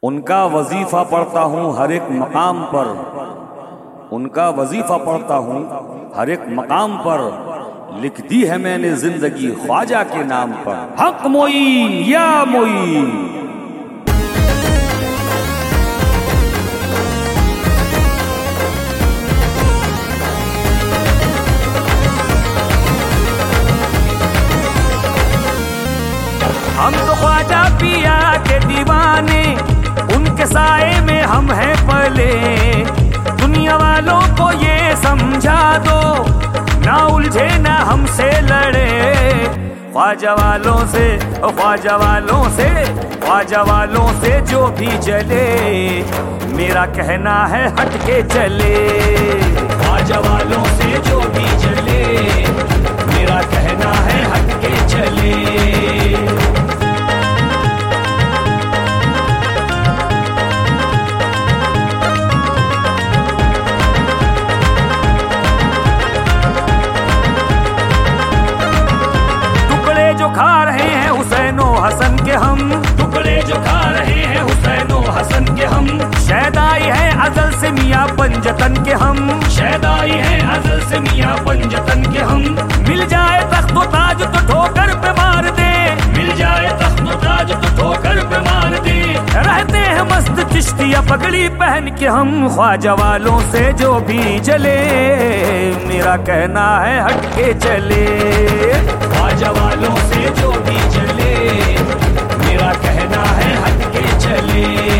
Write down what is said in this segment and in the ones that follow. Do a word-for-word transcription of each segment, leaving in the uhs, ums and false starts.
उनका वजीफा पढ़ता हूँ हर एक मकाम पर, उनका वजीफा पढ़ता हूँ हर एक मकाम पर, लिख दी है मैंने जिंदगी ख्वाजा के नाम पर। हक मोईन या मोईन। हम तो ख्वाजा पिया के दीवाने, उनके साए में हम हैं पले। दुनिया वालों को ये समझा दो, ना उलझे ना हमसे लड़े। ख्वाजा वालों से ओ ख्वाजा वालों से ख्वाजा वालों से जो भी जले, मेरा कहना है हट के चले। ख्वाजा वालों से जो भी जले, मेरा कहना है हट के चले। जो खा रहे हैं हुसैनो हसन के हम, टुकड़े जो खा रहे हैं हुसैनो हसन के हम। शहदाई है अजल से मियाँ पंजतन के हम, शहदाई है अजल से मियाँ पंजतन के हम। मिल जाए तख्त व ताज तो ठोकर पे मार दे, मिल जाए तख्त व ताज तो ठोकर पे मार दे। रहते हैं मस्त चिश्तिया पगड़ी पहन के हम। ख्वाजा वालों से जो भी जले, मेरा कहना है हट के चले। ख्वाजा वालों से जो भी चले, मेरा कहना है हट के चले।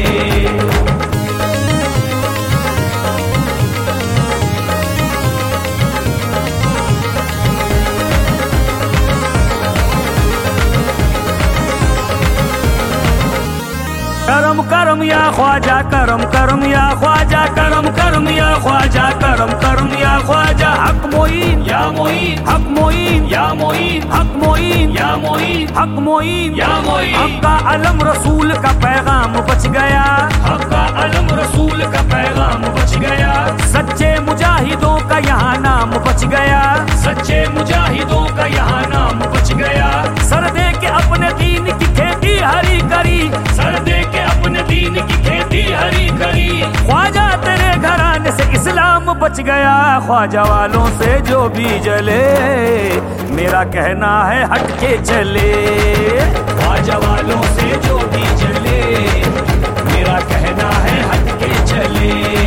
करम करम या ख्वाजा करम करम या ख्वाजा करम करम या ख्वाजा करम करम या ख्वाजा। हक मोईन या मोईन हक मोईन या मोईन हक मोईन या मोईन हक मोईन या मोईन। हक का अलम रसूल का पैगाम बच गया, हक का अलम रसूल का पैगाम बच गया। सच्चे मुजाहिदों का यहाँ नाम बच गया, सच्चे मुजाहिदों का यहाँ नाम बच गया। सर दे के अपने दीन की खेती हरी करी, सर दे के अपने दीन की खेती हरी करी। ख्वाजा तेरे घराने से इस्लाम बच गया। ख्वाजा वालों से जो भी जले, मेरा कहना है हट के चले। ख्वाजा वालों से जो भी जले, मेरा कहना है हट के चले।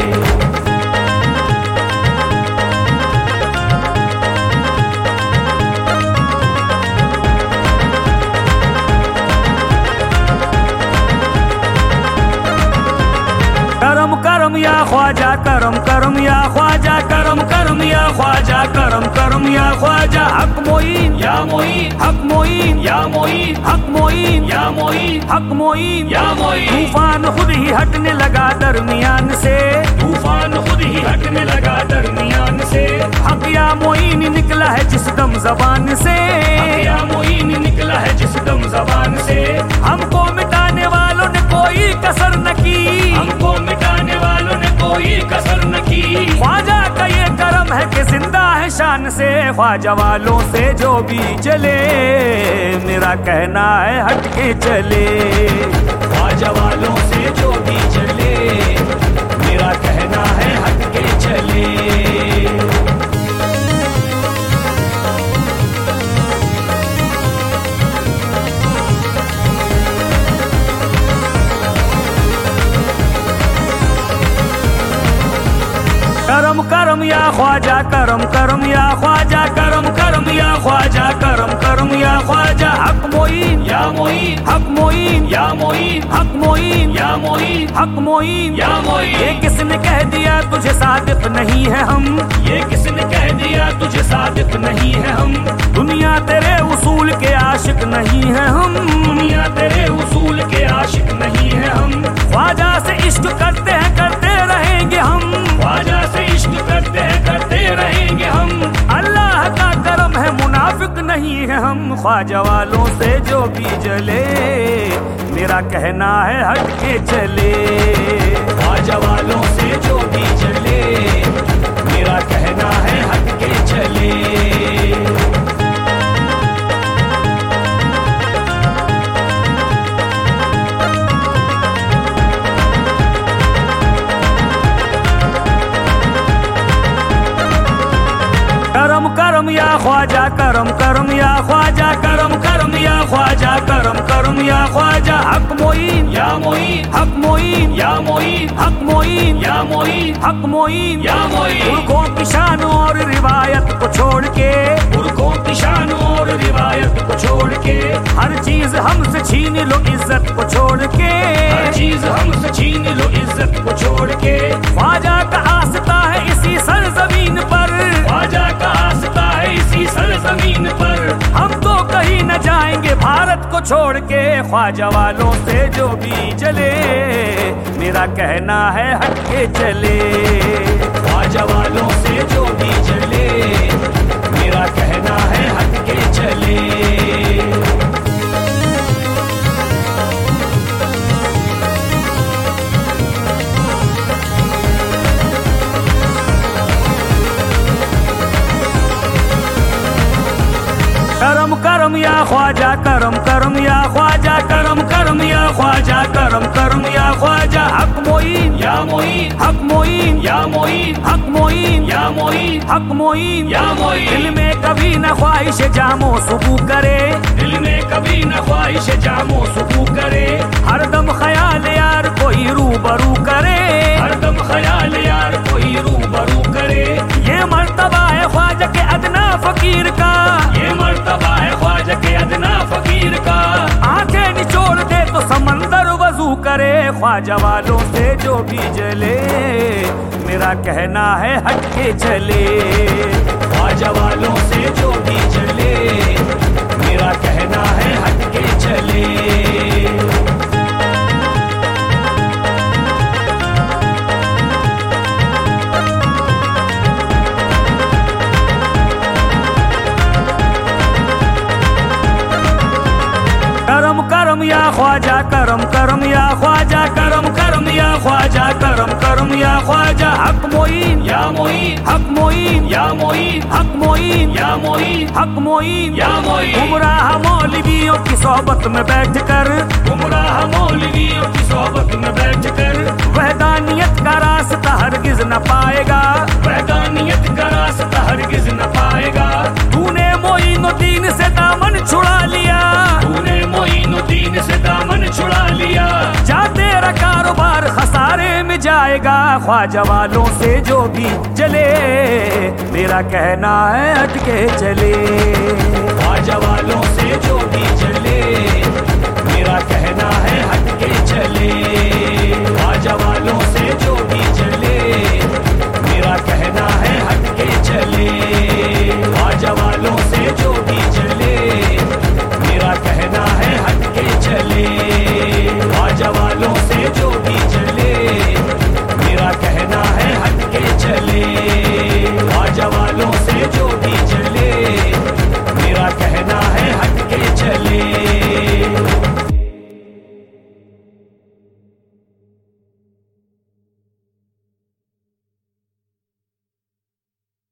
करम करम या ख्वाजा करम करम या ख्वाजा करम करम या ख्वाजा करम करम या ख्वाजा। हक मोईन या मोईन हक मोईन या मोईन हक मोईन या मोईन हक मोईन या मोईन। तूफान खुद ही हटने लगा दरमियान से, तूफान खुद ही हटने लगा दरमियान से। हक या मोईन निकला है जिस दम जबान से, हक या मोईन निकला है जिस दम जबान से। हमको मिटाने वालों ने कोई कसर न की, हमको मिटाने वालों ने कोई कसर न की। ख्वाजा का ये करम है कि जिंदा है शान से। ख्वाजा वालों से जो भी चले, मेरा कहना है हट के चले। ख्वाजा वालों से जो भी चले, मेरा कहना है हट के चले। करम करम या ख्वाजा करम करम या ख्वाजा करम करम या ख्वाजा करम करम या ख्वाजा। हक मोईन या मोईन हक मोईन या मोईन हक मोईन या मोईन हक मोईन या मोईन। ये किसने कह दिया तुझे सादिक नहीं है हम, ये किसने कह दिया तुझे सादिक नहीं है हम। दुनिया तेरे उसूल के आशिक नहीं है हम, दुनिया तेरे उसूल के आशिक नहीं है हम। ख्वाजा से इश्क करते हैं करते रहेंगे हम, ख्वाजा से इश्क करते हैं करते रहेंगे हम। अल्लाह का करम है मुनाफिक नहीं है हम। ख्वाजा वालों से जो भी जले, मेरा कहना है हट के चले। ख्वाजा वालों से जो भी जले, मेरा कहना है हट के चले। करम या ख्वाजा हक मोइन या मोइन हक मोइन या मोइन हक मोइन या मोइन हक मोइन या मोइन। पुरखों की शान और रिवायत को छोड़ के पुरखों की शान और रिवायत को छोड़ के हर चीज हमसे छीन लो इज्जत को छोड़ के हर चीज हमसे छीन लो इज्जत को छोड़ के। ख्वाजा का आस्था है इसी सरजमीन पर ख्वाजा का आस्था है इसी सरजमीन पर हम तो कहीं न जाएंगे भारत को छोड़ के। ख्वाजा वालों से जो भी चले मेरा कहना है हट के चले ख्वाजा वालों से जो भी चले मेरा कहना है हट के चले। करम करम या ख्वाजा करम करम या ख्वाजा करम करम या ख्वाजा करम करम या ख्वाजा हक मोइन या मोइन हक मोइन या मोइन हक मोइन या मोइन हक मोइन या मोइन। दिल में कभी न ख्वाहिश जामो सुबू करे दिल में कभी न ख्वाहिश जामो सुबू करे हरदम ख्याल यार कोई रूबरू करे हरदम ख्याल यार कोई रूबरू करे। ये मर्तबा है ख्वाजा के अदना फकीर का ये मर्तबा है ख्वाजा के अदना फकीर का आंखें निचोड़ दे तो समंदर वजू करे। ख्वाजा वालों से जो भी जले मेरा कहना है हट के चले ख्वाजा वालों से जो भी चले मेरा कहना है हट के चले। करम करम या ख्वाजा करम करम या ख्वाजा करम करम या ख्वाजा करम करम या ख्वाजा हक मोइन या मोइन हक मोइन या मोइन हक मोइन या मोइन हक मोइन या मोइन। गुमराह मौलवियों की सोहबत में बैठकर गुमराह मौलवियों की सोहबत में बैठकर वहदानियत का रास्ता हरगिज न पाएगा वहदानियत का रास्ता हरगिज न पाएगा। तूने मोइनुद्दीन से दामन छुड़ा लिया तूने मोइनुद्दीन से दामन छुड़ा लिया जा तेरा कारोबार खसारे में जाएगा। ख्वाजा वालों से जो भी चले मेरा कहना है हट के चले ख्वाजा वालों से जो भी चले